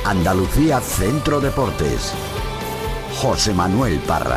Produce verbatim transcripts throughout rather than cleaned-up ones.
Andalucía Centro Deportes. José Manuel Parra.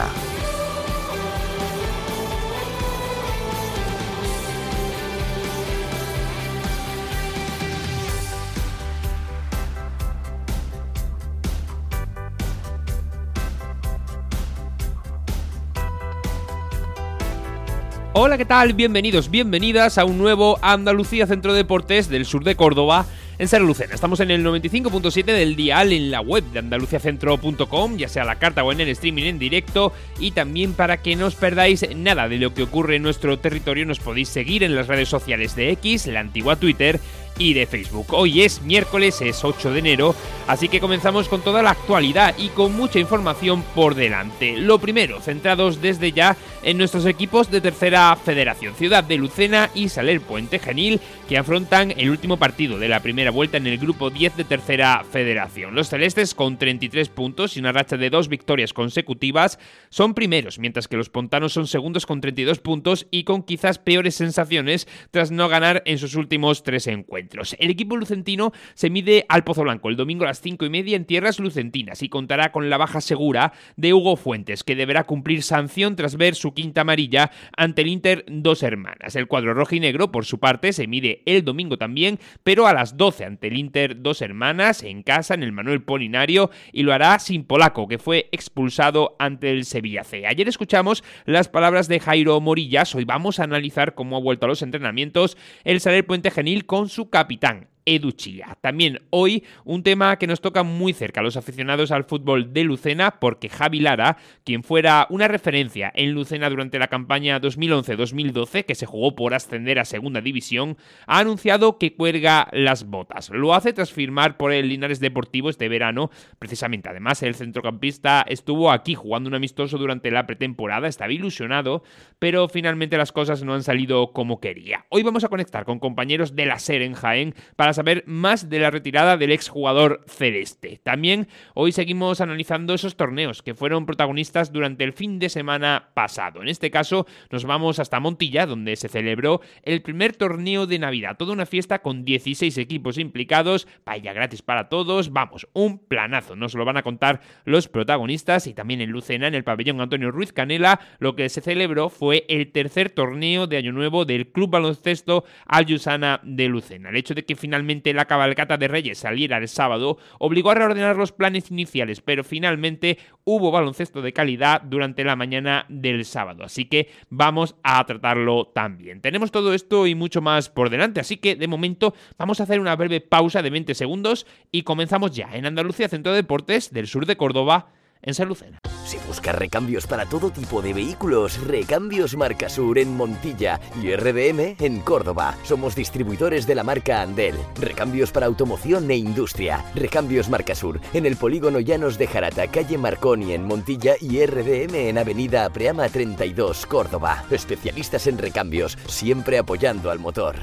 Hola, ¿qué tal? Bienvenidos, bienvenidas a un nuevo Andalucía Centro Deportes del sur de Córdoba, en Ser Lucena. Estamos en el noventa y cinco punto siete del dial, en la web de andaluciacentro punto com, ya sea a la carta o en el streaming en directo, y también para que no os perdáis nada de lo que ocurre en nuestro territorio, nos podéis seguir en las redes sociales de X, la antigua Twitter, y de Facebook. Hoy es miércoles, es ocho de enero, así que comenzamos con toda la actualidad y con mucha información por delante. Lo primero, centrados desde ya en nuestros equipos de tercera federación, Ciudad de Lucena y Saler Puente Genil, que afrontan el último partido de la primera vuelta en el grupo diez de tercera federación. Los celestes, con treinta y tres puntos y una racha de dos victorias consecutivas, son primeros, mientras que los pontanos son segundos con treinta y dos puntos y con quizás peores sensaciones tras no ganar en sus últimos tres encuentros. El equipo lucentino se mide al Pozo Blanco el domingo a las cinco y media en tierras lucentinas y contará con la baja segura de Hugo Fuentes, que deberá cumplir sanción tras ver su quinta amarilla ante el Inter Dos Hermanas. El cuadro rojinegro, por su parte, se mide el domingo también, pero a las doce ante el Inter Dos Hermanas en casa en el Manuel Polinario, y lo hará sin Polaco, que fue expulsado ante el Sevilla C. Ayer escuchamos las palabras de Jairo Morillas. Hoy vamos a analizar cómo ha vuelto a los entrenamientos el Saler Puente Genil con su capitán, Edu Chía. También hoy un tema que nos toca muy cerca a los aficionados al fútbol de Lucena, porque Javi Lara, quien fuera una referencia en Lucena durante la campaña dos mil once dos mil doce, que se jugó por ascender a segunda división, ha anunciado que cuelga las botas. Lo hace tras firmar por el Linares Deportivo este verano. Precisamente, además, el centrocampista estuvo aquí jugando un amistoso durante la pretemporada, estaba ilusionado, pero finalmente las cosas no han salido como quería. Hoy vamos a conectar con compañeros de la SER en Jaén para saber más de la retirada del exjugador celeste. También hoy seguimos analizando esos torneos que fueron protagonistas durante el fin de semana pasado. En este caso nos vamos hasta Montilla, donde se celebró el primer torneo de Navidad. Toda una fiesta con dieciséis equipos implicados, paella gratis para todos, vamos, un planazo. Nos lo van a contar los protagonistas. Y también en Lucena, en el pabellón Antonio Ruiz Canela, lo que se celebró fue el tercer torneo de Año Nuevo del Club Baloncesto Al-Yusana de Lucena. El hecho de que finalmente la cabalgata de Reyes saliera el sábado obligó a reordenar los planes iniciales, pero finalmente hubo baloncesto de calidad durante la mañana del sábado, así que vamos a tratarlo también. Tenemos todo esto y mucho más por delante, así que de momento vamos a hacer una breve pausa de veinte segundos y comenzamos ya en Andalucía Centro de Deportes del sur de Córdoba, en Ser Lucena. Si buscas recambios para todo tipo de vehículos, Recambios Marcasur en Montilla y R D M en Córdoba. Somos distribuidores de la marca Andel. Recambios para automoción e industria. Recambios Marcasur en el polígono Llanos de Jarata, calle Marconi en Montilla, y R D M en avenida Apreama treinta y dos, Córdoba. Especialistas en recambios, siempre apoyando al motor.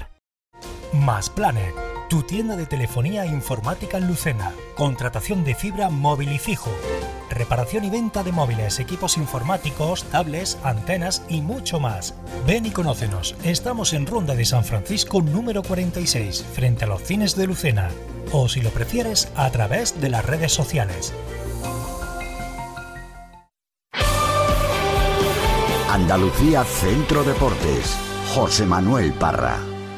Más Planet, tu tienda de telefonía e informática en Lucena. Contratación de fibra móvil y fijo. Reparación y venta de móviles, equipos informáticos, tablets, antenas y mucho más. Ven y conócenos. Estamos en Ronda de San Francisco número cuarenta y seis, frente a los cines de Lucena. O si lo prefieres, a través de las redes sociales. Andalucía Centro Deportes. José Manuel Parra.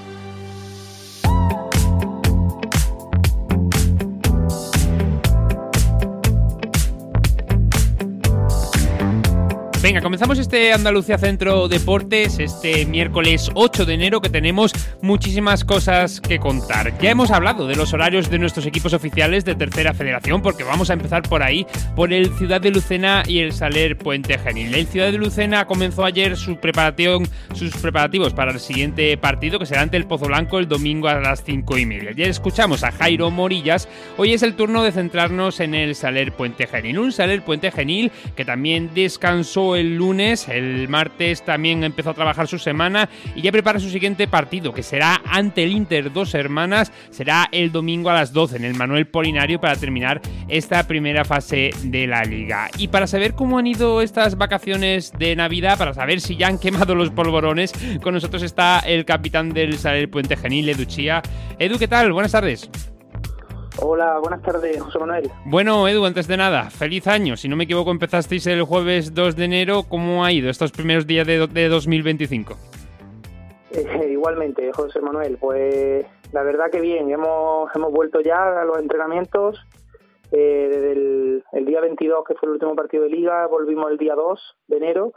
Venga, comenzamos este Andalucía Centro Deportes, este miércoles ocho de enero, que tenemos muchísimas cosas que contar. Ya hemos hablado de los horarios de nuestros equipos oficiales de tercera federación, porque vamos a empezar por ahí, por el Ciudad de Lucena y el Saler Puente Genil. El Ciudad de Lucena comenzó ayer su preparación, sus preparativos para el siguiente partido, que será ante el Pozo Blanco el domingo a las cinco y media. Ayer escuchamos a Jairo Morillas. Hoy es el turno de centrarnos en el Saler Puente Genil. Un Saler Puente Genil que también descansó el lunes, el martes también empezó a trabajar su semana y ya prepara su siguiente partido, que será ante el Inter Dos Hermanas. Será el domingo a las doce en el Manuel Polinario para terminar esta primera fase de la liga. Y para saber cómo han ido estas vacaciones de Navidad, para saber si ya han quemado los polvorones, con nosotros está el capitán del Saler Puente Genil, Edu Chía. Edu, ¿qué tal? Buenas tardes. Hola, buenas tardes, José Manuel. Bueno, Edu, antes de nada, feliz año. Si no me equivoco, empezasteis el jueves dos de enero. ¿Cómo ha ido estos primeros días de, de dos mil veinticinco? Eh, igualmente, José Manuel, pues la verdad que bien. Hemos, hemos vuelto ya a los entrenamientos. Eh, desde el, el día veintidós, que fue el último partido de Liga, volvimos el día dos de enero.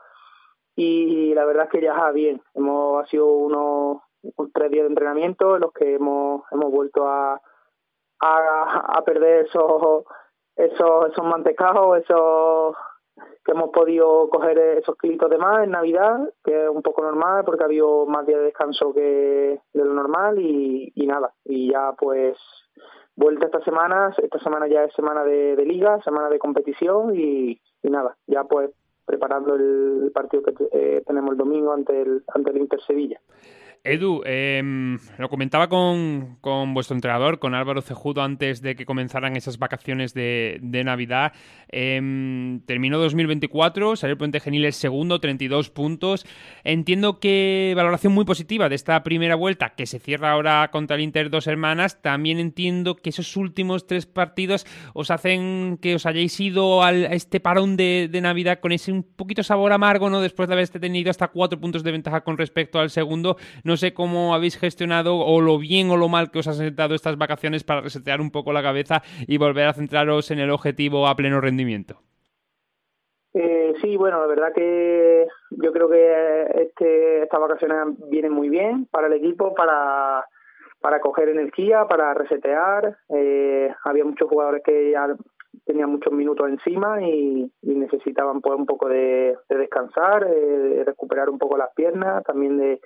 Y la verdad es que ya bien. Hemos, ha sido unos, unos tres días de entrenamiento en los que hemos, hemos vuelto a... A, a perder esos esos esos mantecados, esos que hemos podido coger esos kilitos de más en Navidad, que es un poco normal porque ha habido más días de descanso que de lo normal y, y nada, y ya pues vuelta esta semana, esta semana ya es semana de, de liga, semana de competición y, y nada, ya pues preparando el partido que eh, tenemos el domingo ante el ante el Inter Sevilla. Edu, eh, lo comentaba con, con vuestro entrenador, con Álvaro Cejudo, antes de que comenzaran esas vacaciones de, de Navidad. Eh, terminó dos mil veinticuatro, salió el Puente Genil segundo, treinta y dos puntos. Entiendo que valoración muy positiva de esta primera vuelta, que se cierra ahora contra el Inter Dos Hermanas. También entiendo que esos últimos tres partidos os hacen que os hayáis ido al, a este parón de, de Navidad con ese un poquito sabor amargo, ¿no? Después de haber tenido hasta cuatro puntos de ventaja con respecto al segundo. No sé cómo habéis gestionado o lo bien o lo mal que os han sentado estas vacaciones para resetear un poco la cabeza y volver a centraros en el objetivo a pleno rendimiento. Eh, sí, bueno, la verdad que yo creo que este, estas vacaciones vienen muy bien para el equipo, para, para coger energía, para resetear. Eh, había muchos jugadores que ya tenían muchos minutos encima y, y necesitaban pues un poco de, de descansar, eh, de recuperar un poco las piernas, también de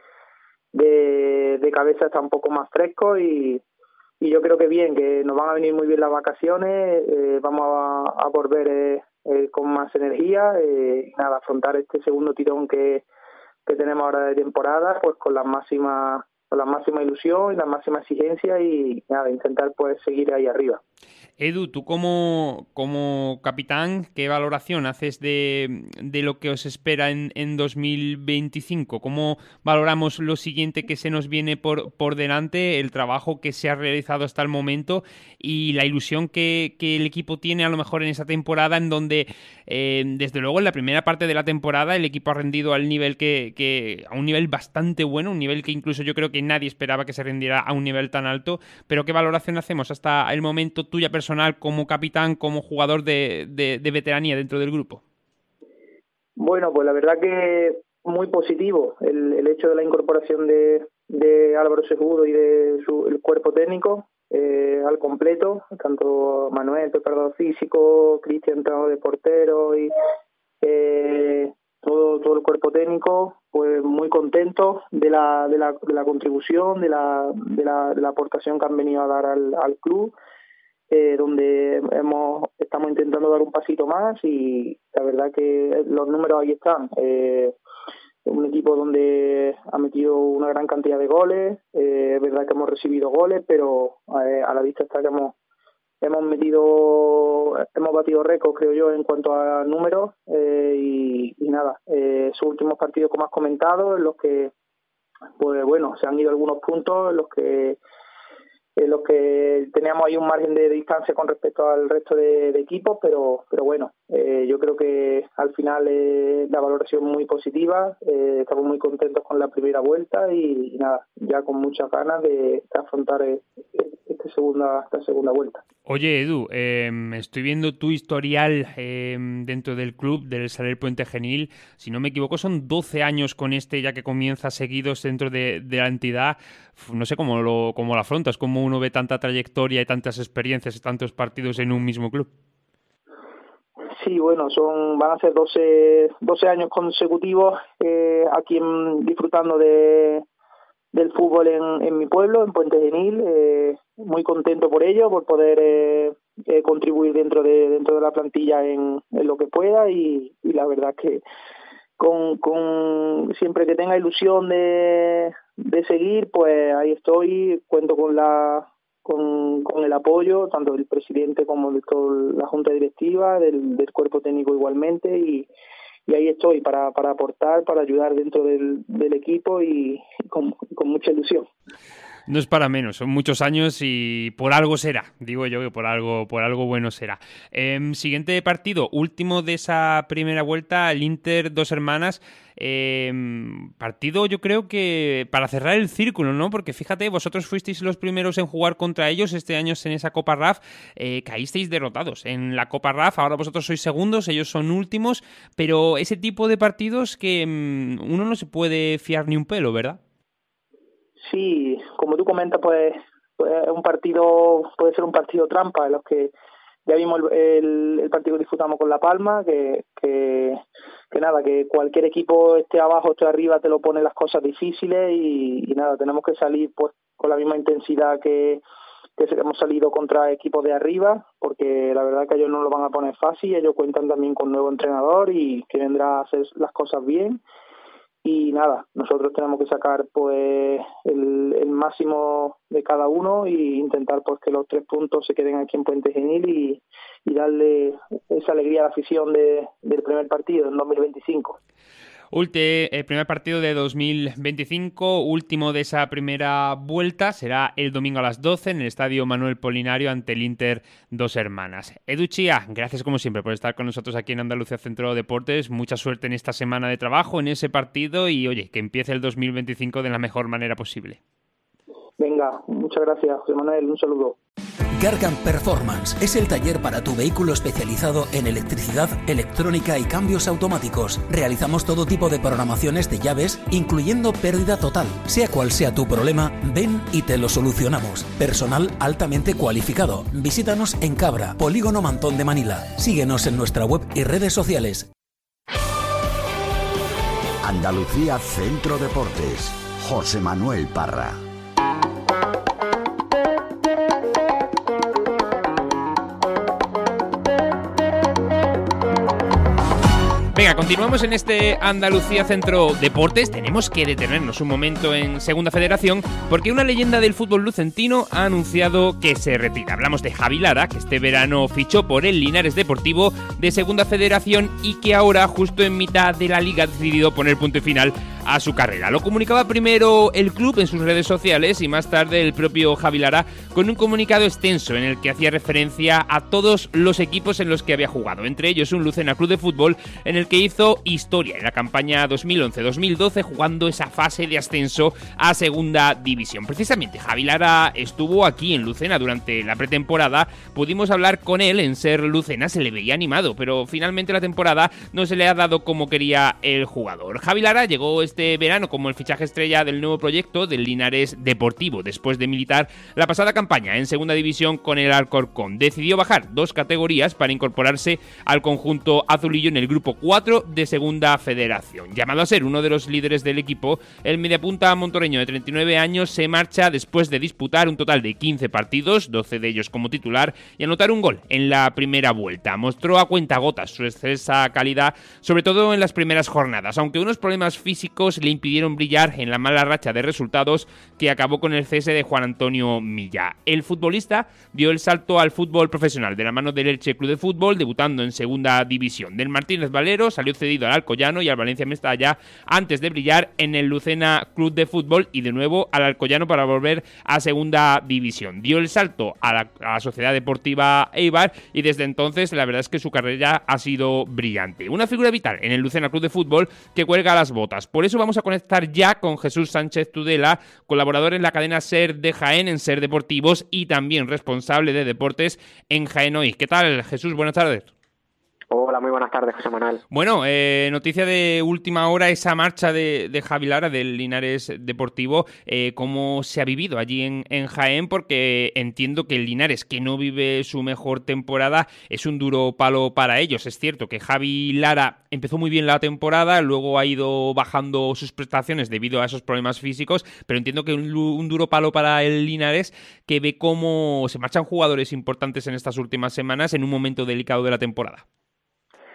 De, de cabeza está un poco más fresco y, y yo creo que bien, que nos van a venir muy bien las vacaciones, eh, vamos a, a volver eh, eh, con más energía eh, y nada, afrontar este segundo tirón que, que tenemos ahora de temporada pues con la máxima con la máxima ilusión y la máxima exigencia y nada, intentar pues seguir ahí arriba. Edu, tú como, como capitán, ¿qué valoración haces de, de lo que os espera en, en dos mil veinticinco? ¿Cómo valoramos lo siguiente que se nos viene por, por delante, el trabajo que se ha realizado hasta el momento y la ilusión que, que el equipo tiene a lo mejor en esa temporada en donde, eh, desde luego, en la primera parte de la temporada el equipo ha rendido al nivel que, que a un nivel bastante bueno, un nivel que incluso yo creo que nadie esperaba que se rendiera a un nivel tan alto, pero ¿qué valoración hacemos hasta el momento tuya personal como capitán, como jugador de, de, de veteranía dentro del grupo? Bueno, pues la verdad que muy positivo el, el hecho de la incorporación de, de Álvaro Cejudo y de su el cuerpo técnico eh, al completo, tanto Manuel, preparador físico, Cristian, entrenador de portero y eh, todo todo el cuerpo técnico, pues muy contento de la de la, de la contribución, de la, de la de la aportación que han venido a dar al, al club. Eh, donde hemos estamos intentando dar un pasito más y la verdad que los números ahí están. Eh, un equipo donde ha metido una gran cantidad de goles, eh, es verdad que hemos recibido goles, pero eh, a la vista está que hemos hemos metido, hemos batido récords, creo yo, en cuanto a números eh, y, y nada, eh, esos últimos partidos como has comentado, en los que pues bueno, se han ido algunos puntos, en los que en los que teníamos ahí un margen de distancia con respecto al resto de, de equipos, pero pero bueno, eh, yo creo que al final eh, la valoración muy positiva, eh, estamos muy contentos con la primera vuelta y, y nada, ya con muchas ganas de, de afrontar eh, esta segunda, esta segunda vuelta. Oye, Edu, eh, estoy viendo tu historial eh, dentro del club del Saler Puente Genil. Si no me equivoco, son doce años con este ya que comienza seguidos dentro de, de la entidad. No sé cómo lo, cómo lo afrontas, cómo uno ve tanta trayectoria y tantas experiencias y tantos partidos en un mismo club. Sí, bueno, son van a ser doce, doce años consecutivos eh, aquí en, disfrutando de del fútbol en, en mi pueblo, en Puente Genil, eh, muy contento por ello, por poder eh, eh, contribuir dentro de dentro de la plantilla en, en lo que pueda y, y la verdad que con, con siempre que tenga ilusión de, de seguir, pues ahí estoy, cuento con la con, con el apoyo tanto del presidente como de toda la junta directiva, del, del cuerpo técnico igualmente y y ahí estoy para, para aportar, para ayudar dentro del, del equipo y con, con mucha ilusión. No es para menos, son muchos años y por algo será, digo yo que por algo, por algo bueno será. Eh, siguiente partido, último de esa primera vuelta, el Inter Dos Hermanas. Eh, partido yo creo que para cerrar el círculo, ¿no? Porque fíjate, vosotros fuisteis los primeros en jugar contra ellos este año en esa Copa R A F, eh, caísteis derrotados en la Copa R A F, ahora vosotros sois segundos, ellos son últimos, pero ese tipo de partidos que um, uno no se puede fiar ni un pelo, ¿verdad? Sí, como tú comentas, pues, pues un partido puede ser un partido trampa, en los que ya vimos el, el, el partido que disfrutamos con La Palma, que, que, que nada, que cualquier equipo esté abajo, esté arriba, te lo pone las cosas difíciles y, y nada, tenemos que salir pues con la misma intensidad que, que hemos salido contra equipos de arriba, porque la verdad que ellos no lo van a poner fácil, ellos cuentan también con un nuevo entrenador y que vendrá a hacer las cosas bien. Y nada, nosotros tenemos que sacar pues el, el máximo de cada uno e intentar pues que los tres puntos se queden aquí en Puente Genil y, y darle esa alegría a la afición de, del primer partido en dos mil veinticinco. Ulte, el primer partido de dos mil veinticinco, último de esa primera vuelta, será el domingo a las doce en el Estadio Manuel Polinario ante el Inter Dos Hermanas. Edu Chía, gracias como siempre por estar con nosotros aquí en Andalucía Centro Deportes. Mucha suerte en esta semana de trabajo, en ese partido y, oye, que empiece el dos mil veinticinco de la mejor manera posible. Venga, muchas gracias, José Manuel, un saludo. Gargan Performance es el taller para tu vehículo especializado en electricidad, electrónica y cambios automáticos. Realizamos todo tipo de programaciones de llaves, incluyendo pérdida total. Sea cual sea tu problema, ven y te lo solucionamos. Personal altamente cualificado. Visítanos en Cabra, Polígono Mantón de Manila. Síguenos en nuestra web y redes sociales. Andalucía Centro Deportes. José Manuel Parra. Venga, continuamos en este Andalucía Centro Deportes. Tenemos que detenernos un momento en Segunda Federación porque una leyenda del fútbol lucentino ha anunciado que se retira. Hablamos de Javi Lara, que este verano fichó por el Linares Deportivo de Segunda Federación y que ahora, justo en mitad de la liga, ha decidido poner punto y final a su carrera. Lo comunicaba primero el club en sus redes sociales y más tarde el propio Javi Lara con un comunicado extenso en el que hacía referencia a todos los equipos en los que había jugado, entre ellos un Lucena Club de Fútbol en el que hizo historia en la campaña dos mil once dos mil doce jugando esa fase de ascenso a Segunda División. Precisamente Javi Lara estuvo aquí en Lucena durante la pretemporada, pudimos hablar con él en Ser Lucena, se le veía animado, pero finalmente la temporada no se le ha dado como quería el jugador. Javi Lara llegó este verano como el fichaje estrella del nuevo proyecto del Linares Deportivo, después de militar la pasada campaña en Segunda División con el Alcorcón. Decidió bajar dos categorías para incorporarse al conjunto azulillo en el grupo cuatro de Segunda Federación. Llamado a ser uno de los líderes del equipo, el mediapunta montoreño de treinta y nueve años se marcha después de disputar un total de quince partidos, doce de ellos como titular, y anotar un gol en la primera vuelta. Mostró a cuentagotas su excelsa calidad, sobre todo en las primeras jornadas, aunque unos problemas físicos le impidieron brillar en la mala racha de resultados que acabó con el cese de Juan Antonio Milla. El futbolista dio el salto al fútbol profesional de la mano del Elche Club de Fútbol, debutando en Segunda División. Del Martínez Valero salió cedido al Alcoyano y al Valencia Mestalla antes de brillar en el Lucena Club de Fútbol y de nuevo al Alcoyano para volver a Segunda División. Dio el salto a la, a la Sociedad Deportiva Eibar y desde entonces la verdad es que su carrera ha sido brillante. Una figura vital en el Lucena Club de Fútbol que cuelga las botas. Por eso vamos a conectar ya con Jesús Sánchez Tudela, colaborador en la cadena SER de Jaén en SER Deportivos y también responsable de deportes en Jaén Hoy. ¿Qué tal, Jesús? Buenas tardes. Hola, muy buenas tardes, José Manuel. Bueno, eh, noticia de última hora, esa marcha de, de Javi Lara del Linares Deportivo. Eh, ¿Cómo se ha vivido allí en, en Jaén? Porque entiendo que el Linares, que no vive su mejor temporada, es un duro palo para ellos. Es cierto que Javi Lara empezó muy bien la temporada, luego ha ido bajando sus prestaciones debido a esos problemas físicos, pero entiendo que un, un duro palo para el Linares, que ve cómo se marchan jugadores importantes en estas últimas semanas en un momento delicado de la temporada.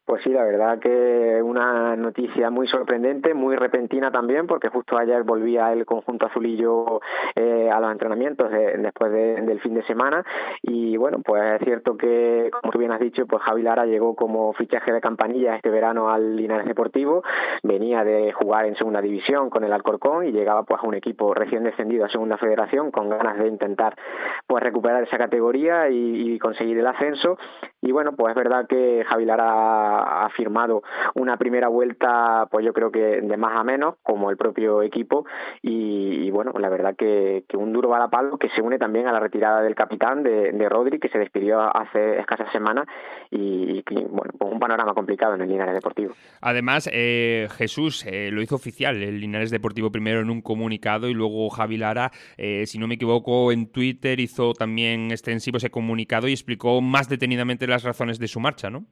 Pues sí, la verdad que una noticia muy sorprendente, muy repentina también, porque justo ayer volvía el conjunto azulillo eh, a los entrenamientos de, después de, del fin de semana y bueno, pues es cierto que, como tú bien has dicho, pues Javi Lara llegó como fichaje de campanilla este verano al Linares Deportivo, venía de jugar en segunda división con el Alcorcón y llegaba pues a un equipo recién descendido a segunda federación con ganas de intentar pues recuperar esa categoría y, y conseguir el ascenso y bueno, pues es verdad que Javi Lara ha firmado una primera vuelta, pues yo creo que de más a menos, como el propio equipo, y, y bueno, la verdad que, que un duro varapalo que se une también a la retirada del capitán de, de Rodri, que se despidió hace escasas semanas, y, y bueno, pues un panorama complicado en el Linares Deportivo. Además, eh, Jesús eh, lo hizo oficial, el Linares Deportivo primero en un comunicado y luego Javi Lara, eh, si no me equivoco, en Twitter hizo también extensivo ese comunicado y explicó más detenidamente las razones de su marcha, ¿no?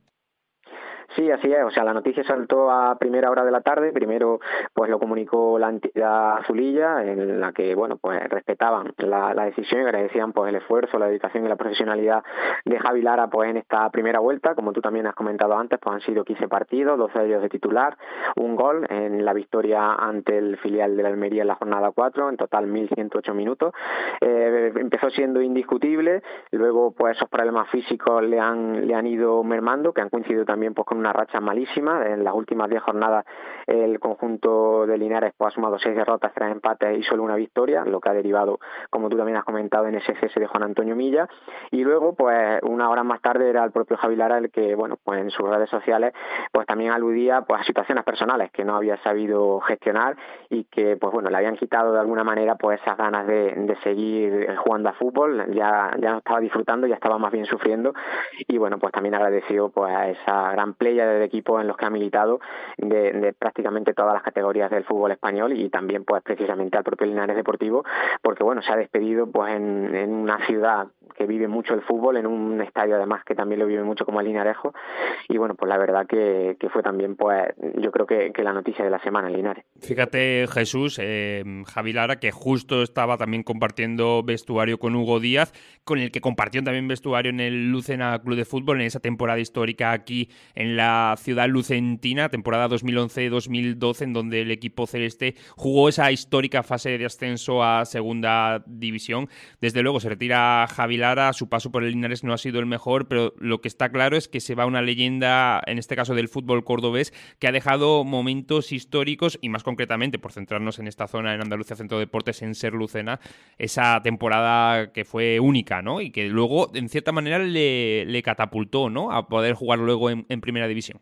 Sí, así es, o sea, la noticia saltó a primera hora de la tarde, primero pues lo comunicó la entidad azulilla, en la que, bueno, pues respetaban la, la decisión y agradecían pues el esfuerzo, la dedicación y la profesionalidad de Javi Lara pues en esta primera vuelta, como tú también has comentado antes, pues han sido quince partidos, doce de ellos de titular, un gol en la victoria ante el filial de la Almería en la jornada cuatro, en total mil ciento ocho minutos, eh, empezó siendo indiscutible, luego pues esos problemas físicos le han, le han ido mermando, que han coincidido también pues con una racha malísima. En las últimas diez jornadas el conjunto de Linares pues, ha sumado seis derrotas, tres empates y solo una victoria, lo que ha derivado, como tú también has comentado, en ese cese de Juan Antonio Milla. Y luego, pues una hora más tarde era el propio Javi Lara el que, bueno, pues en sus redes sociales pues también aludía pues a situaciones personales que no había sabido gestionar y que, pues bueno, le habían quitado de alguna manera pues esas ganas de, de seguir jugando a fútbol. Ya, ya no estaba disfrutando, ya estaba más bien sufriendo y, bueno, pues también agradeció pues a esa gran playa de equipos en los que ha militado de, de prácticamente todas las categorías del fútbol español y también pues precisamente al propio Linares Deportivo porque bueno, se ha despedido pues en, en una ciudad que vive mucho el fútbol, en un estadio además que también lo vive mucho como el Linarejo y bueno, pues la verdad que, que fue también pues yo creo que, que la noticia de la semana en Linares. Fíjate, Jesús, eh, Javi Lara, que justo estaba también compartiendo vestuario con Hugo Díaz, con el que compartió también vestuario en el Lucena Club de Fútbol en esa temporada histórica aquí en la ciudad lucentina, temporada dos mil once dos mil doce, en donde el equipo celeste jugó esa histórica fase de ascenso a segunda división. Desde luego se retira Javi Lara, su paso por el Linares no ha sido el mejor, pero lo que está claro es que se va una leyenda, en este caso del fútbol cordobés, que ha dejado momentos históricos y más concretamente, por centrarnos en esta zona en Andalucía Centro de Deportes, en Ser Lucena, esa temporada que fue única, ¿no? Y que luego, en cierta manera, le, le catapultó, ¿no? A poder jugar luego en, en Primera División.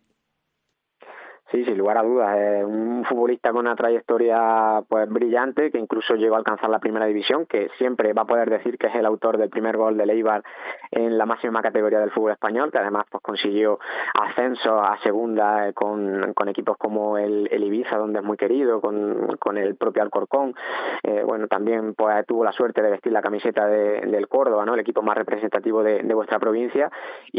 Sí, sin lugar a dudas, es un futbolista con una trayectoria pues brillante que incluso llegó a alcanzar la primera división, que siempre va a poder decir que es el autor del primer gol del Eibar en la máxima categoría del fútbol español, que además pues consiguió ascenso a segunda con, con equipos como el, el Ibiza, donde es muy querido, con, con el propio Alcorcón. Eh, bueno, también pues tuvo la suerte de vestir la camiseta de, del Córdoba, ¿no? El equipo más representativo de, de vuestra provincia,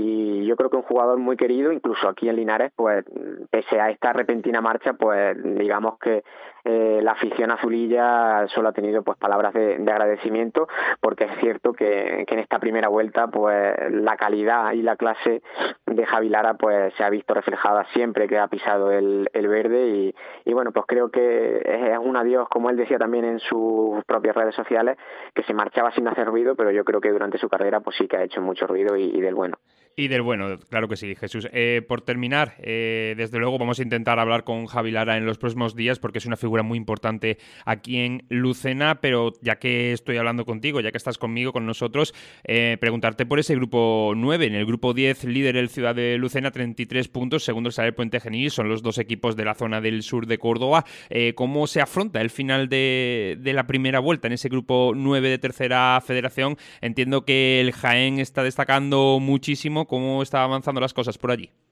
y yo creo que un jugador muy querido, incluso aquí en Linares, pues pese a esta repentina marcha, pues digamos que eh, la afición azulilla solo ha tenido pues palabras de, de agradecimiento, porque es cierto que, que en esta primera vuelta pues la calidad y la clase de Javi Lara pues se ha visto reflejada siempre que ha pisado el, el verde y, y bueno, pues creo que es un adiós, como él decía también en sus propias redes sociales, que se marchaba sin hacer ruido, pero yo creo que durante su carrera pues sí que ha hecho mucho ruido y, y del bueno. Y del bueno, claro que sí, Jesús. Eh, por terminar, eh, desde luego vamos a intentar hablar con Javi Lara en los próximos días porque es una figura muy importante aquí en Lucena, pero ya que estoy hablando contigo, ya que estás conmigo, con nosotros, eh, preguntarte por ese grupo nueve. En el grupo diez, líder el Ciudad de Lucena, treinta y tres puntos, segundo el Saler Puente Genil, son los dos equipos de la zona del sur de Córdoba. Eh, ¿Cómo se afronta el final de, de la primera vuelta en ese grupo nueve de tercera federación? Entiendo que el Jaén está destacando muchísimo. ¿Cómo están avanzando las cosas por allí?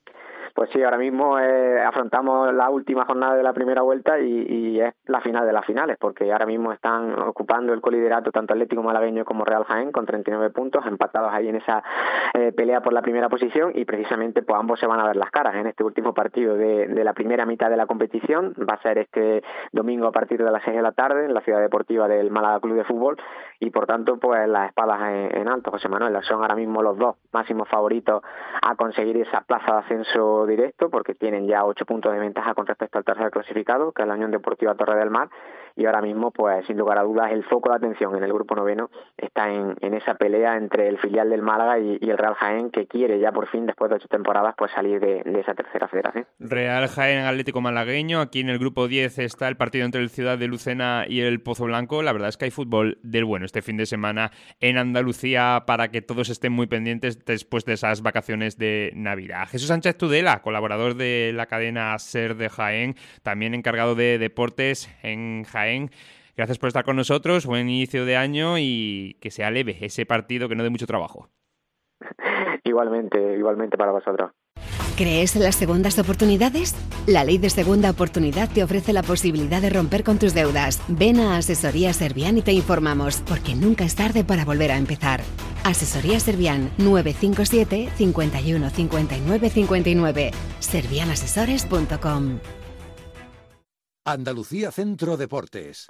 Pues sí, ahora mismo eh, afrontamos la última jornada de la primera vuelta y, y es la final de las finales, porque ahora mismo están ocupando el coliderato tanto Atlético Malagueño como Real Jaén con treinta y nueve puntos, empatados ahí en esa eh, pelea por la primera posición, y precisamente pues ambos se van a ver las caras en este último partido de, de la primera mitad de la competición. Va a ser este domingo a partir de las seis de la tarde en la ciudad deportiva del Málaga Club de Fútbol, y por tanto pues las espadas en, en alto, José Manuel. Son ahora mismo los dos máximos favoritos a conseguir esa plaza de ascenso directo porque tienen ya ocho puntos de ventaja con respecto al tercer clasificado, que es la Unión Deportiva Torre del Mar, y ahora mismo, pues sin lugar a dudas, el foco de atención en el grupo noveno está en, en esa pelea entre el filial del Málaga y, y el Real Jaén, que quiere ya por fin, después de ocho temporadas, pues salir de, de esa tercera federación. Real Jaén Atlético Malagueño, aquí en el grupo diez está el partido entre el Ciudad de Lucena y el Pozo Blanco. La verdad es que hay fútbol del bueno este fin de semana en Andalucía para que todos estén muy pendientes después de esas vacaciones de Navidad. Jesús Sánchez Tudela, colaborador de la cadena SER de Jaén, también encargado de deportes en Jaén. Gracias por estar con nosotros, buen inicio de año y que sea leve ese partido, que no dé mucho trabajo. Igualmente, igualmente para vosotros. ¿Crees en las segundas oportunidades? La Ley de Segunda Oportunidad te ofrece la posibilidad de romper con tus deudas. Ven a Asesoría Servian y te informamos, porque nunca es tarde para volver a empezar. Asesoría Servian, nueve cinco siete, cinco uno, cinco nueve cinco nueve, servian asesores punto com. Andalucía Centro Deportes.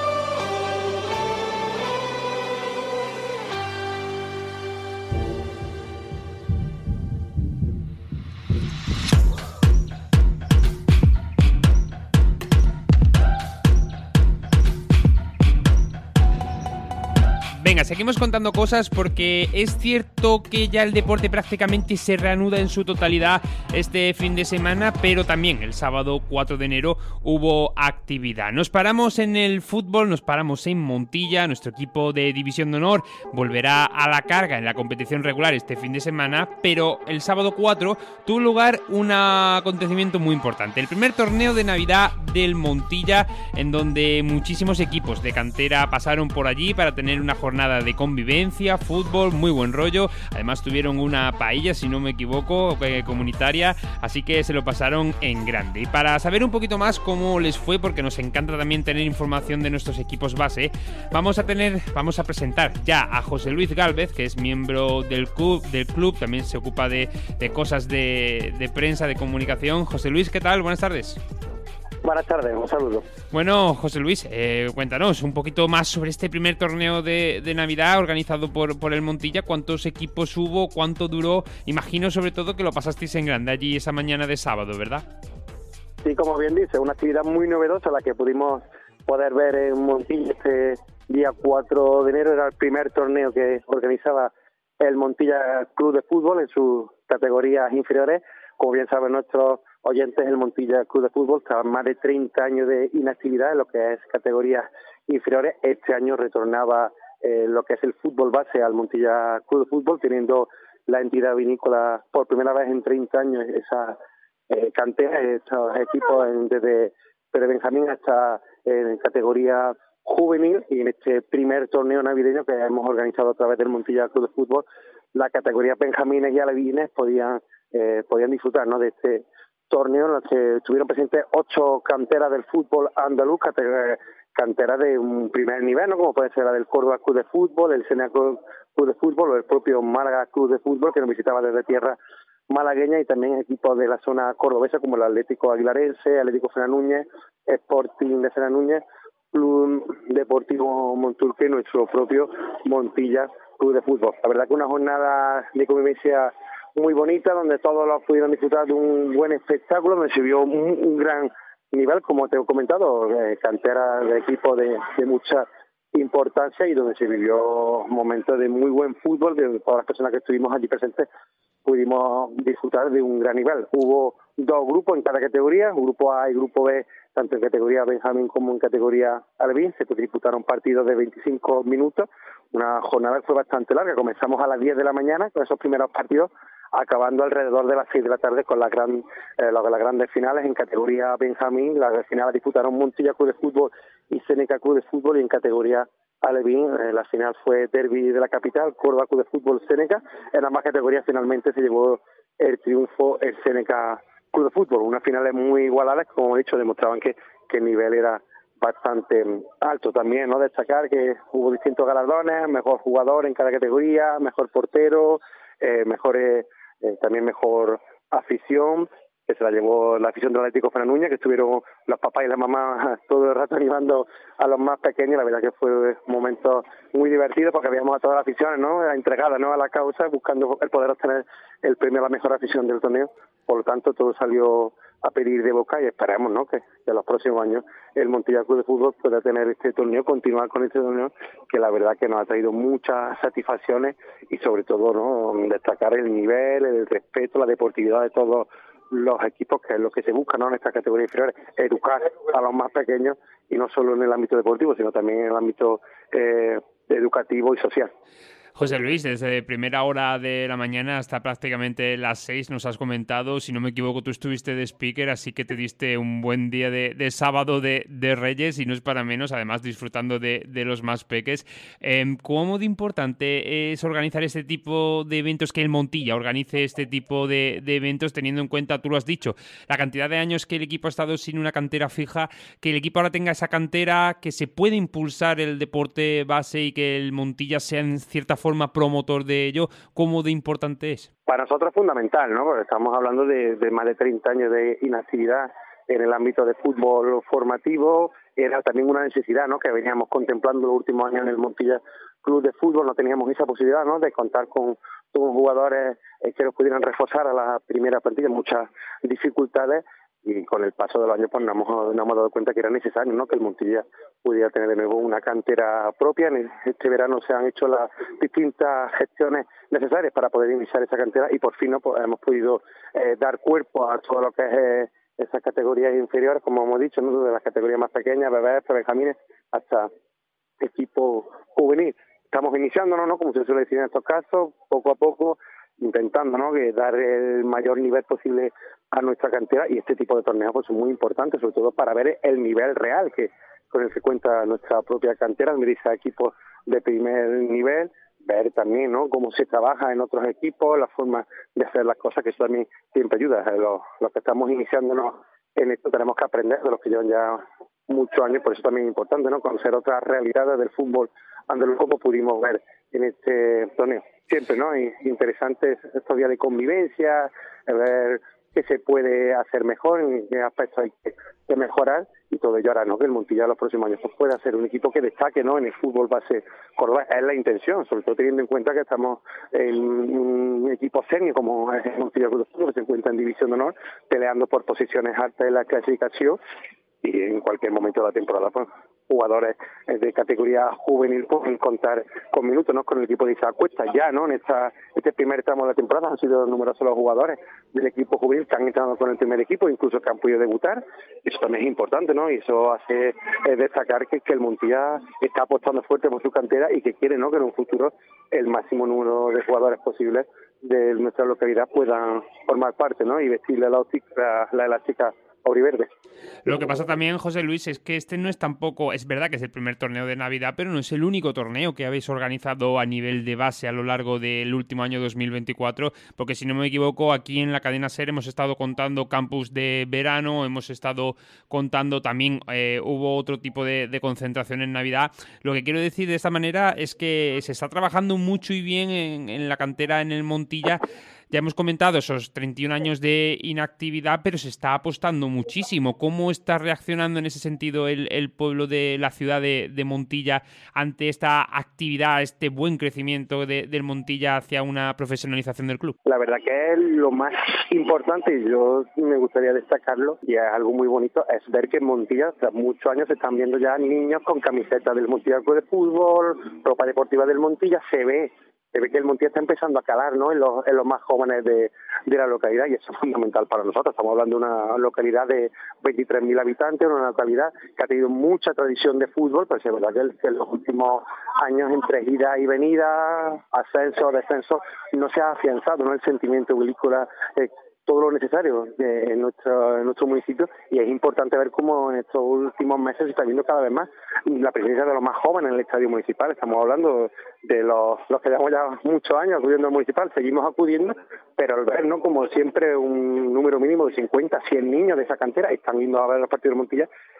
Venga, seguimos contando cosas porque es cierto que ya el deporte prácticamente se reanuda en su totalidad este fin de semana, pero también el sábado cuatro de enero hubo actividad. Nos paramos en el fútbol, nos paramos en Montilla, nuestro equipo de División de Honor volverá a la carga en la competición regular este fin de semana, pero el sábado cuatro tuvo lugar un acontecimiento muy importante, el primer torneo de Navidad del Montilla, en donde muchísimos equipos de cantera pasaron por allí para tener una jornada de convivencia, fútbol, muy buen rollo. Además tuvieron una paella, si no me equivoco, eh, comunitaria, así que se lo pasaron en grande. Y para saber un poquito más cómo les fue, porque nos encanta también tener información de nuestros equipos base, vamos a tener, vamos a presentar ya a José Luis Gálvez, que es miembro del club, del club también se ocupa de, de cosas de, de prensa, de comunicación. José Luis, ¿qué tal? Buenas tardes. Buenas tardes, un saludo. Bueno, José Luis, eh, cuéntanos un poquito más sobre este primer torneo de, de Navidad organizado por, por el Montilla. ¿Cuántos equipos hubo? ¿Cuánto duró? Imagino sobre todo que lo pasasteis en grande allí esa mañana de sábado, ¿verdad? Sí, como bien dice, una actividad muy novedosa la que pudimos poder ver en Montilla este día cuatro de enero. Era el primer torneo que organizaba el Montilla Club de Fútbol en sus categorías inferiores. Como bien saben nuestros oyentes, el Montilla Club de Fútbol estaba más de treinta años de inactividad en lo que es categorías inferiores. Este año retornaba eh, lo que es el fútbol base al Montilla Club de Fútbol, teniendo la entidad vinícola por primera vez en treinta años esa eh, cantera, estos equipos en, desde Benjamín hasta en categoría juvenil, y en este primer torneo navideño que hemos organizado a través del Montilla Club de Fútbol, la categoría benjamines y alevines podían eh, podían disfrutar, ¿no?, de este torneo en el que estuvieron presentes ocho canteras del fútbol andaluz, canteras de un primer nivel, ¿no?, como puede ser la del Córdoba Club de Fútbol, el Sena Club de Fútbol o el propio Málaga Club de Fútbol, que nos visitaba desde tierra malagueña, y también equipos de la zona cordobesa como el Atlético Aguilarense, Atlético Sena Núñez, Sporting de Sena Núñez, Club Deportivo Monturque y nuestro propio Montilla Club de Fútbol. La verdad que una jornada de convivencia muy bonita, donde todos los pudieron disfrutar de un buen espectáculo, donde se vio un, un gran nivel, como te he comentado, eh, cantera de equipos de, de mucha importancia, y donde se vivió momentos de muy buen fútbol. De todas las personas que estuvimos allí presentes pudimos disfrutar de un gran nivel. Hubo dos grupos en cada categoría, grupo A y grupo B, tanto en categoría Benjamín como en categoría Alevín. Se disputaron partidos de veinticinco minutos, una jornada que fue bastante larga. Comenzamos a las diez de la mañana con esos primeros partidos, acabando alrededor de las seis de la tarde con las, gran, eh, las grandes finales. En categoría Benjamín, las finales disputaron Montilla Club de Fútbol y Seneca Club de Fútbol, y en categoría Alevín, eh, la final fue derbi de la capital, Córdoba Club de Fútbol Seneca. En ambas categorías finalmente se llevó el triunfo el Seneca Club de Fútbol. Unas finales muy igualadas, como he dicho, demostraban que, que el nivel era bastante alto. También, ¿no?, destacar que hubo distintos galardones: mejor jugador en cada categoría, mejor portero, eh, mejores, eh, también mejor afición, que se la llevó la afición del Atlético Fenanuña, que estuvieron los papás y las mamás todo el rato animando a los más pequeños. La verdad que fue un momento muy divertido porque veíamos a todas las aficiones, ¿no?, entregadas, ¿no?, a la causa, buscando el poder obtener el premio a la mejor afición del torneo. Por lo tanto, todo salió a pedir de boca y esperamos, ¿no?, que en los próximos años el Montilla Club de Fútbol pueda tener este torneo, continuar con este torneo, que la verdad que nos ha traído muchas satisfacciones y sobre todo, ¿no?, destacar el nivel, el respeto, la deportividad de todos los equipos, que es lo que se busca, ¿no?, en estas categorías inferiores, educar a los más pequeños y no solo en el ámbito deportivo, sino también en el ámbito eh, educativo y social. José Luis, desde primera hora de la mañana hasta prácticamente las seis nos has comentado, si no me equivoco, tú estuviste de speaker, así que te diste un buen día de, de sábado de, de Reyes y no es para menos, además disfrutando de, de los más peques. Eh, ¿Cómo de importante es organizar este tipo de eventos, que el Montilla organice este tipo de, de eventos, teniendo en cuenta, tú lo has dicho, la cantidad de años que el equipo ha estado sin una cantera fija, que el equipo ahora tenga esa cantera, que se puede impulsar el deporte base y que el Montilla sea en cierta forma promotor de ello? ¿Cómo de importante es? Para nosotros es fundamental, ¿no?, porque estamos hablando de, de más de treinta años de inactividad en el ámbito de fútbol formativo. Era también una necesidad, ¿no?, que veníamos contemplando los últimos años en el Montilla Club de Fútbol. No teníamos esa posibilidad, ¿no?, de contar con, con jugadores eh, que nos pudieran reforzar a la primera plantilla, muchas dificultades. Y con el paso de los años pues nos hemos, nos hemos dado cuenta que era necesario, ¿no?, que el Montilla pudiera tener de nuevo una cantera propia. En este verano se han hecho las distintas gestiones necesarias para poder iniciar esa cantera y por fin, ¿no?, pues, hemos podido eh, dar cuerpo a todo lo que es eh, esas categorías inferiores, como hemos dicho, ¿no?, de las categorías más pequeñas, bebés, benjamines, hasta equipo juvenil. Estamos iniciándonos, ¿no?, como se suele decir en estos casos, poco a poco, intentando, ¿no?, que dar el mayor nivel posible a nuestra cantera, y este tipo de torneos pues son muy importantes, sobre todo para ver el nivel real que con el que cuenta nuestra propia cantera, medirse a equipos de primer nivel, ver también, ¿no?, cómo se trabaja en otros equipos, la forma de hacer las cosas, que eso también siempre ayuda. Los, los que estamos iniciándonos en esto tenemos que aprender de los que llevan ya muchos años, por eso también es importante, ¿no?, conocer otras realidades del fútbol andaluz, como pudimos ver en este torneo. Siempre, ¿no?, y interesantes estos días de convivencia, ver qué se puede hacer mejor, en qué aspectos hay que, que mejorar, y todo ello hará, ¿no?, que el Montilla en los próximos años pues, pueda ser un equipo que destaque, ¿no?, en el fútbol base Córdoba. Es la intención, sobre todo teniendo en cuenta que estamos en un equipo senior como es el Montilla Club de Fútbol, que se encuentra en División de Honor, peleando por posiciones altas en la clasificación, y en cualquier momento de la temporada pues, jugadores de categoría juvenil pueden contar con minutos, ¿no?, con el equipo de Isaac Cuesta ya, ¿no?, en esta este primer tramo de la temporada han sido numerosos los jugadores del equipo juvenil que han entrado con el primer equipo, incluso que han podido debutar. Eso también es importante, ¿no?, y eso hace eh, destacar que, que el Montilla está apostando fuerte por su cantera y que quiere, ¿no?, que en un futuro el máximo número de jugadores posibles de nuestra localidad puedan formar parte, ¿no?, y vestirle la, la, la elástica auriverde. Lo que pasa también, José Luis, es que este no es tampoco, es verdad que es el primer torneo de Navidad, pero no es el único torneo que habéis organizado a nivel de base a lo largo del último año dos mil veinticuatro, porque si no me equivoco, aquí en la cadena SER hemos estado contando campus de verano, hemos estado contando también, eh, hubo otro tipo de, de concentración en Navidad. Lo que quiero decir de esta manera es que se está trabajando mucho y bien en, en la cantera en el Montilla. Ya hemos comentado esos treinta y un años de inactividad, pero se está apostando muchísimo. ¿Cómo está reaccionando en ese sentido el, el pueblo de la ciudad de, de Montilla ante esta actividad, este buen crecimiento de, del Montilla hacia una profesionalización del club? La verdad que es lo más importante, y yo me gustaría destacarlo, y es algo muy bonito, es ver que en Montilla, tras muchos años, se están viendo ya niños con camisetas del Montilla Club de Fútbol, ropa deportiva del Montilla. Se ve Se ve que el Montilla está empezando a calar, ¿no?, en los, en los más jóvenes de, de la localidad, y eso es fundamental para nosotros. Estamos hablando de una localidad de veintitrés mil habitantes, una localidad que ha tenido mucha tradición de fútbol, pero es verdad que, el, que en los últimos años, entre ida y venida, ascenso, descenso, no se ha afianzado, ¿no?, el sentimiento agrícola, eh, todo lo necesario de, en, nuestro, en nuestro municipio, y es importante ver cómo en estos últimos meses se está viendo cada vez más la presencia de los más jóvenes en el estadio municipal. Estamos hablando de los, los que llevamos ya muchos años acudiendo al municipal, seguimos acudiendo, pero al ver, ¿no?, como siempre un número mínimo de cincuenta, cien niños de esa cantera están viendo a ver los partidos de Montilla,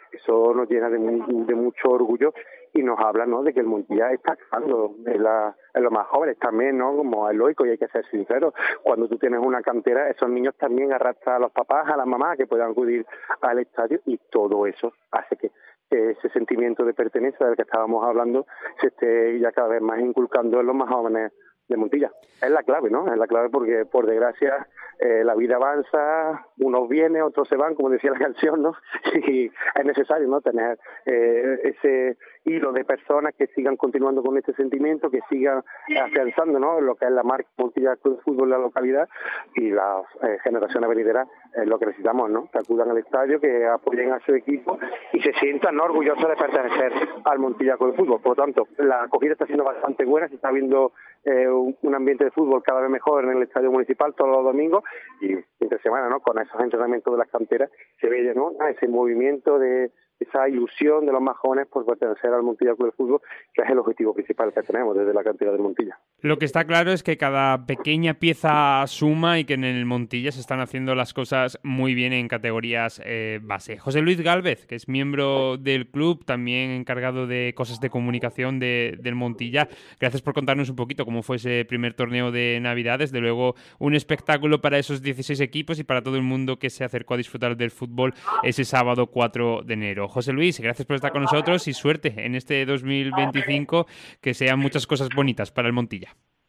eso nos llena de, muy, de mucho orgullo y nos habla, ¿no?, de que el Montilla está actuando en, la, en los más jóvenes también, ¿no?, como es lógico y hay que ser sinceros. Cuando tú tienes una cantera, esos niños también arrastran a los papás, a las mamás que puedan acudir al estadio, y todo eso hace que ese sentimiento de pertenencia del que estábamos hablando se esté ya cada vez más inculcando en los más jóvenes de Montilla. Es la clave, ¿no? Es la clave porque, por desgracia, eh, la vida avanza, unos vienen, otros se van, como decía la canción, ¿no? Y es necesario, ¿no?, tener eh, ese hilo de personas que sigan continuando con este sentimiento, que sigan afianzando, ¿no?, lo que es la marca Montilla Club de Fútbol en la localidad, y las eh, generaciones venideras es lo que necesitamos, ¿no?, que acudan al estadio, que apoyen a su equipo y se sientan, ¿no?, orgullosos de pertenecer al Montilla Club de Fútbol. Por lo tanto, la acogida está siendo bastante buena, se está viendo eh, un ambiente de fútbol cada vez mejor en el estadio municipal todos los domingos, y entre semana, ¿no?, con esos entrenamientos de las canteras se ve, ¿no?, ese movimiento, de esa ilusión de los más jóvenes por pertenecer al Montilla Club de Fútbol, que es el objetivo principal que tenemos desde la cantera del Montilla. Lo que está claro es que cada pequeña pieza suma y que en el Montilla se están haciendo las cosas muy bien en categorías eh, base. José Luis Gálvez, que es miembro del club, también encargado de cosas de comunicación de, del Montilla, gracias por contarnos un poquito cómo fue ese primer torneo de Navidad. Desde luego, un espectáculo para esos dieciséis equipos y para todo el mundo que se acercó a disfrutar del fútbol ese sábado cuatro de enero. José Luis, gracias por estar con nosotros y suerte en este dos mil veinticinco, que sean muchas cosas bonitas para el Montilla.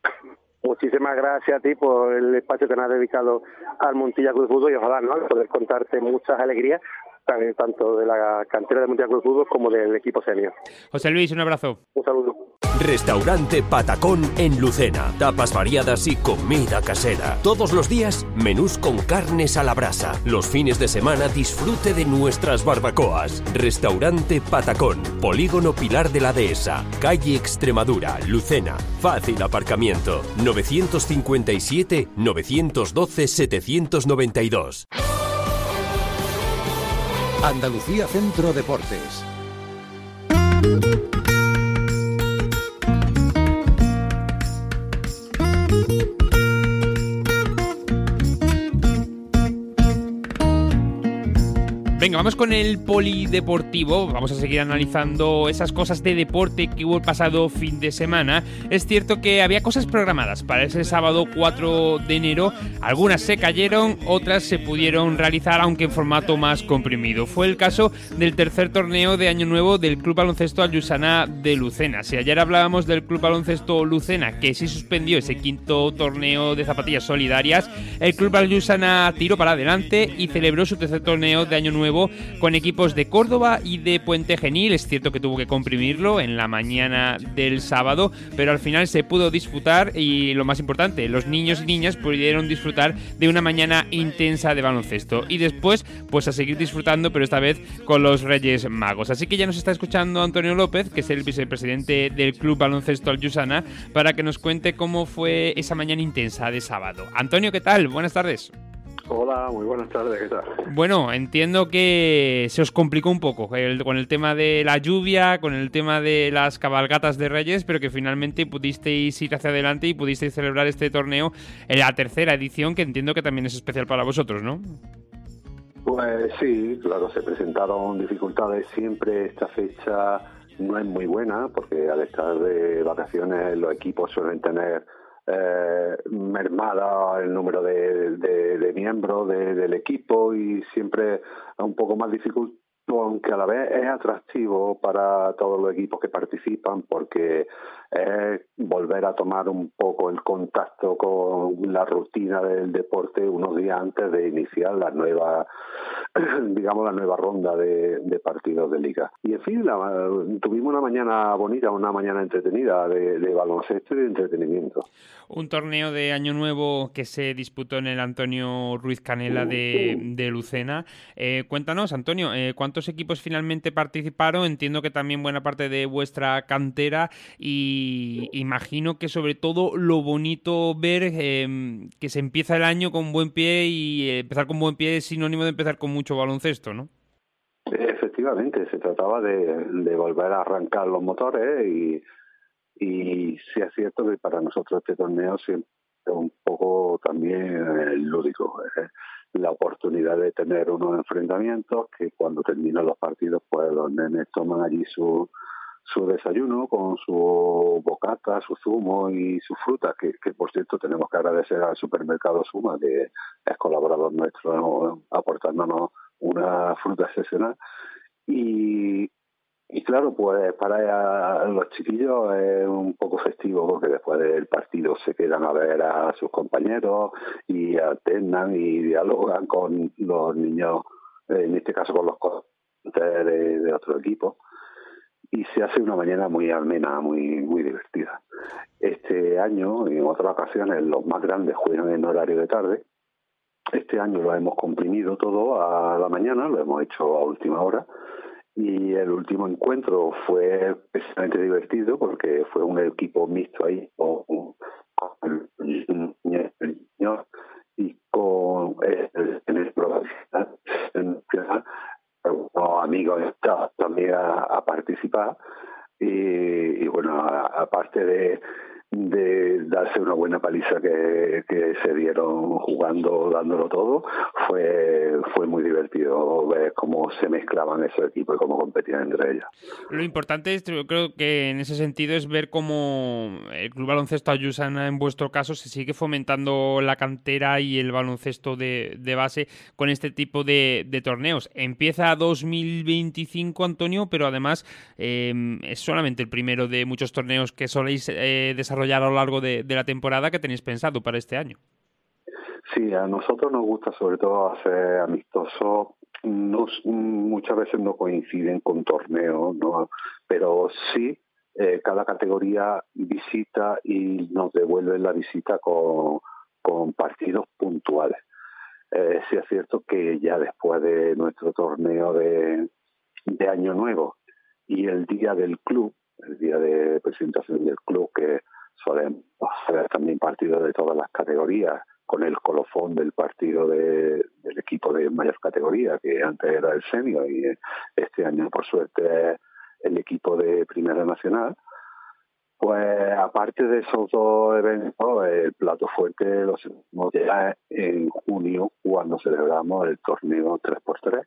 Muchísimas gracias a ti por el espacio que nos has dedicado al Montilla Club de Fútbol, y ojalá, ¿no?, poder contarte muchas alegrías, tanto de la cantera del Montilla Club de Fútbol como del equipo senior. José Luis, un abrazo. Un saludo. Restaurante Patacón en Lucena. Tapas variadas y comida casera. Todos los días, menús con carnes a la brasa. Los fines de semana, disfrute de nuestras barbacoas. Restaurante Patacón. Polígono Pilar de la Dehesa. Calle Extremadura, Lucena. Fácil aparcamiento. nueve cinco siete, nueve uno dos, siete nueve dos. Andalucía Centro Deportes. Venga, vamos con el polideportivo. Vamos a seguir analizando esas cosas de deporte que hubo el pasado fin de semana. Es cierto que había cosas programadas para ese sábado cuatro de enero. Algunas se cayeron, otras se pudieron realizar, aunque en formato más comprimido. Fue el caso del tercer torneo de Año Nuevo del Club Baloncesto Allusana de Lucena. Si ayer hablábamos del Club Baloncesto Lucena, que sí suspendió ese quinto torneo de zapatillas solidarias, el Club Allusana tiró para adelante y celebró su tercer torneo de Año Nuevo con equipos de Córdoba y de Puente Genil. Es cierto que tuvo que comprimirlo en la mañana del sábado, pero al final se pudo disfrutar, y lo más importante, los niños y niñas pudieron disfrutar de una mañana intensa de baloncesto. Y después, pues a seguir disfrutando, pero esta vez con los Reyes Magos. Así que ya nos está escuchando Antonio López, que es el vicepresidente del Club Baloncesto Allusana, para que nos cuente cómo fue esa mañana intensa de sábado. Antonio, ¿qué tal? Buenas tardes. Hola, muy buenas tardes, ¿qué tal? Bueno, entiendo que se os complicó un poco el, con el tema de la lluvia, con el tema de las cabalgatas de Reyes, pero que finalmente pudisteis ir hacia adelante y pudisteis celebrar este torneo en la tercera edición, que entiendo que también es especial para vosotros, ¿no? Pues sí, claro, se presentaron dificultades. Siempre esta fecha no es muy buena, porque al estar de vacaciones los equipos suelen tener Eh, mermada el número de, de, de miembros de, del equipo, y siempre es un poco más difícil, aunque a la vez es atractivo para todos los equipos que participan, porque es volver a tomar un poco el contacto con la rutina del deporte unos días antes de iniciar la nueva, digamos, la nueva ronda de, de partidos de liga. Y en fin, la, tuvimos una mañana bonita, una mañana entretenida de, de baloncesto y de entretenimiento. Un torneo de Año Nuevo que se disputó en el Antonio Ruiz Canela de, de Lucena. Eh, cuéntanos, Antonio, eh, ¿cuántos equipos finalmente participaron? Entiendo que también buena parte de vuestra cantera, y imagino que sobre todo lo bonito ver eh, que se empieza el año con buen pie, y eh, empezar con buen pie es sinónimo de empezar con mucho baloncesto, ¿no? Efectivamente, se trataba de, de volver a arrancar los motores, y Y sí es cierto que para nosotros este torneo un poco también lúdico. ¿eh? La oportunidad de tener unos enfrentamientos que cuando terminan los partidos, pues los nenes toman allí su su desayuno con su bocata, su zumo y su fruta, que, que por cierto tenemos que agradecer al supermercado Suma, que es colaborador nuestro, aportándonos una fruta excepcional. Y, y claro, pues para los chiquillos es un poco festivo, porque después del partido se quedan a ver a sus compañeros y alternan y dialogan con los niños, en este caso con los de, de otro equipo. Y se hace una mañana muy amena, muy muy divertida. Este año, en otras ocasiones, los más grandes juegan en horario de tarde. Este año lo hemos comprimido todo a la mañana, lo hemos hecho a última hora. Y el último encuentro fue especialmente divertido porque fue un equipo mixto ahí, con, con el niño y con el, el, el, unos amigos también a, a participar y, y bueno, a, aparte de, de darse una buena paliza que, que se dieron jugando, dándolo todo, fue fue muy divertido ver cómo se mezclaban esos equipos y cómo competían entre ellos. Lo importante es, yo creo que en ese sentido, es ver cómo el Club Baloncesto Ayusana, en vuestro caso, se sigue fomentando la cantera y el baloncesto de, de base con este tipo de, de torneos. Empieza dos mil veinticinco, Antonio, pero además eh, es solamente el primero de muchos torneos que soléis eh, desarrollar a lo largo de, de la temporada que tenéis pensado para este año. Sí, a nosotros nos gusta sobre todo hacer amistosos. No, muchas veces no coinciden con torneos, ¿no? Pero sí, eh, cada categoría visita y nos devuelve la visita con, con partidos puntuales. Eh, sí es cierto que ya después de nuestro torneo de, de Año Nuevo y el día del club, el día de presentación del club, que solemos hacer también partidos de todas las categorías, con el colofón del partido de, del equipo de mayor categoría, que antes era el senior y este año por suerte es el equipo de Primera Nacional. Pues aparte de esos dos eventos, el plato fuerte lo hacemos ya en junio, cuando celebramos el torneo tres por tres,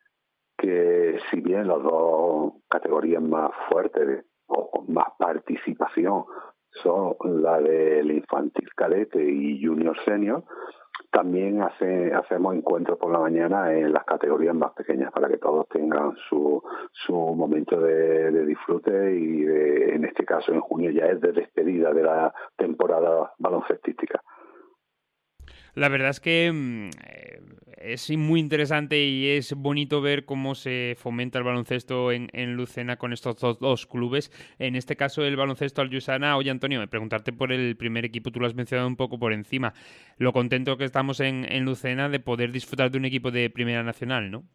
que si bien las dos categorías más fuertes o con más participación son la del infantil cadete y junior senior, también hace, hacemos encuentros por la mañana en las categorías más pequeñas para que todos tengan su, su momento de, de disfrute y de, en este caso en junio ya es de despedida de la temporada baloncestística. La verdad es que eh, es muy interesante y es bonito ver cómo se fomenta el baloncesto en, en Lucena con estos dos, dos clubes. En este caso, el baloncesto Ayusana. Oye, Antonio, preguntarte por el primer equipo, tú lo has mencionado un poco por encima. Lo contento que estamos en, en Lucena de poder disfrutar de un equipo de Primera Nacional, ¿no?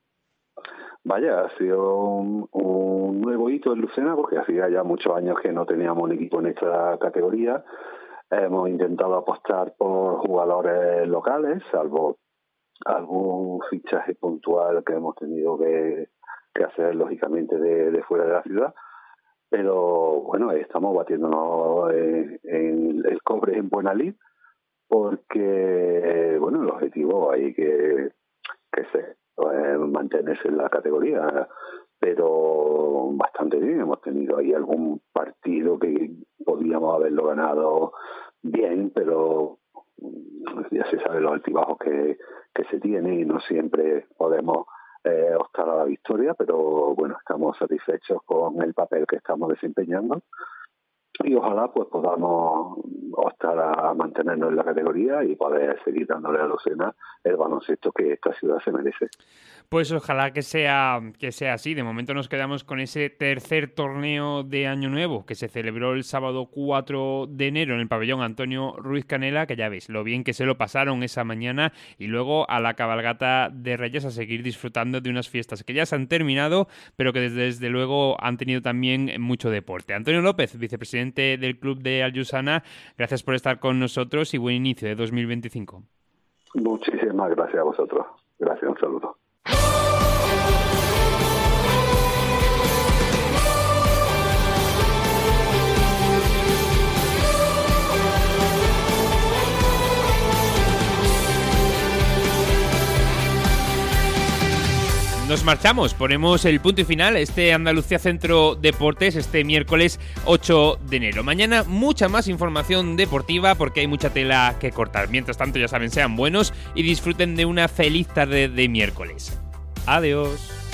Vaya, ha sido un, un nuevo hito en Lucena porque hacía ya muchos años que no teníamos un equipo en esta categoría. Hemos intentado apostar por jugadores locales, salvo algún fichaje puntual que hemos tenido que, que hacer, lógicamente, de, de fuera de la ciudad. Pero, bueno, estamos batiéndonos en, en el cobre en buena lid, porque, bueno, el objetivo hay que, que se, pues, mantenerse en la categoría. Pero bastante bien, hemos tenido ahí algún partido que podíamos haberlo ganado bien, pero ya se sabe los altibajos que, que se tienen y no siempre podemos eh, optar a la victoria, pero bueno, estamos satisfechos con el papel que estamos desempeñando y ojalá pues podamos optar a mantenernos en la categoría y poder seguir dándole a Lucena el baloncesto que esta ciudad se merece. Pues ojalá que sea que sea así. De momento nos quedamos con ese tercer torneo de Año Nuevo que se celebró el sábado cuatro de enero en el pabellón Antonio Ruiz Canela, que ya veis lo bien que se lo pasaron esa mañana, y luego a la cabalgata de Reyes a seguir disfrutando de unas fiestas que ya se han terminado, pero que desde, desde luego han tenido también mucho deporte. Antonio López, vicepresidente del Club de Ayusana, gracias por estar con nosotros y buen inicio de dos mil veinticinco. Muchísimas gracias a vosotros. Gracias, un saludo. nos marchamos, ponemos el punto y final a este Andalucía Centro Deportes este miércoles ocho de enero. Mañana mucha más información deportiva porque hay mucha tela que cortar. Mientras tanto, ya saben, sean buenos y disfruten de una feliz tarde de miércoles. Adiós.